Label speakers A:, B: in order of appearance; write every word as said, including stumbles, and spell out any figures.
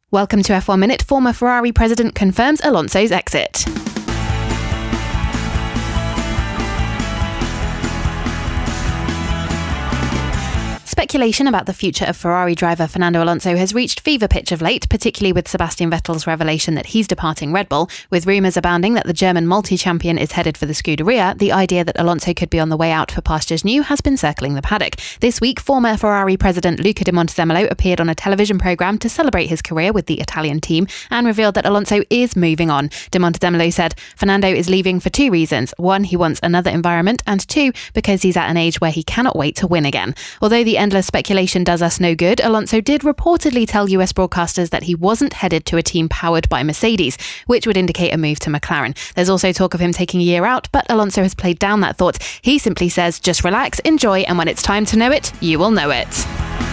A: Welcome to F one Minute. Former Ferrari president confirms Alonso's exit. Speculation about the future of Ferrari driver Fernando Alonso has reached fever pitch of late, particularly with Sebastian Vettel's revelation that he's departing Red Bull. With rumours abounding that the German multi-champion is headed for the Scuderia, the idea that Alonso could be on the way out for pastures new has been circling the paddock. This week, former Ferrari president Luca di Montezemolo appeared on a television programme to celebrate his career with the Italian team and revealed that Alonso is moving on. Di Montezemolo said, "Fernando is leaving for two reasons. One, he wants another environment, and two, because he's at an age where he cannot wait to win again." Although the endless speculation does us no good, Alonso did reportedly tell U S broadcasters that he wasn't headed to a team powered by Mercedes, which would indicate a move to McLaren. There's also talk of him taking a year out, but Alonso has played down that thought. He simply says, just relax, enjoy, and when it's time to know it, you will know it.